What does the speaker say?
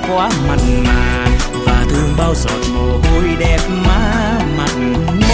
quá mặn mà và thương bao giọt mồ hôi đẹp má mặt.